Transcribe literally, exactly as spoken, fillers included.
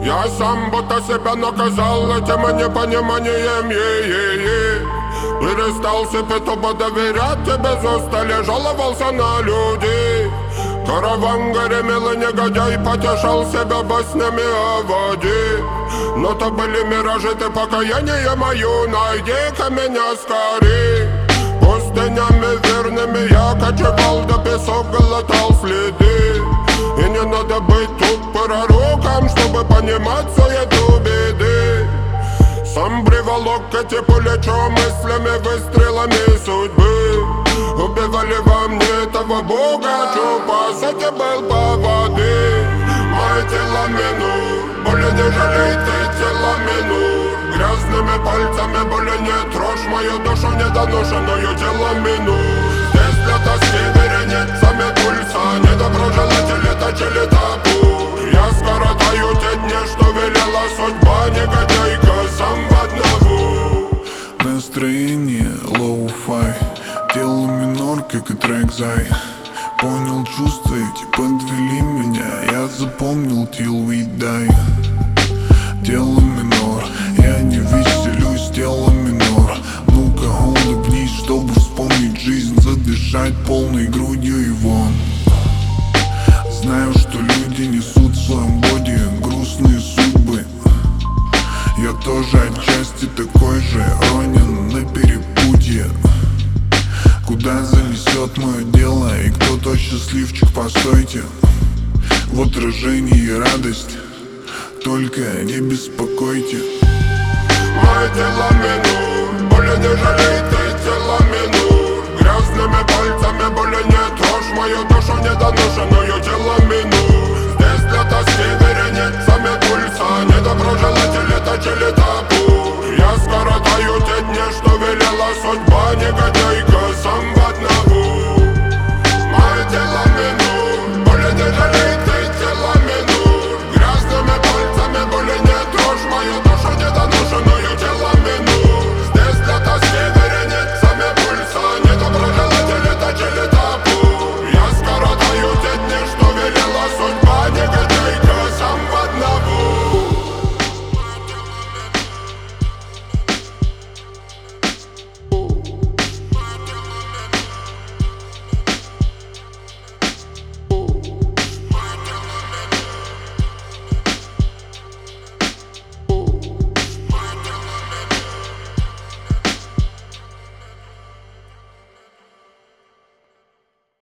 Я сам будто себя наказал этим непониманием, е-е-е. Перестал себе тупо доверять, тебе без устали жаловался на людей. Караван гремел и негодяй потешал себя баснями о воде. Но то были миражи, ты покаяние мою, найди-ка меня скорей. Пустынями верными я кочевал, до песок глотал следы. И не надо быть тут пророком, чтобы понимать суету беды. Сам приволок эти плечо мыслями, выстрелами судьбы. Убивали во мне того бога, чё по сути был по воды. Мое тело минут, более не жалей ты тело минут. Грязными пальцами более не трожь мою душу недоношенную тело минут. Здесь для тоски вереницами пульса, недоброжелатели точили табу. Я скоротаю те дни, что велела судьба, негодяйка сам в одного. Настроение лоу-фай, тело минор, как и трек Зай. Понял чувства эти, подвели меня, я запомнил till we die. Тело минор, я не веселюсь, тело минор. Ну-ка улыбнись, чтобы вспомнить жизнь, задышать полной грудью и вон. Знаю, что люди несут в своем боди грустные судьбы. Я тоже отчасти такой же, ронен на перепутье. Куда занесет мое дело и кто тот счастливчик, постойте. В отражении радость, только не беспокойте. Мое тело минут, более не жалей ты тело минут. Грязными пальцами более не трожь мою душу недоношенную тело минут. Здесь для тоски вереницами пульса, недоброжелатели точили табу. Я скоротаю те дни, что велела судьба, негодяйка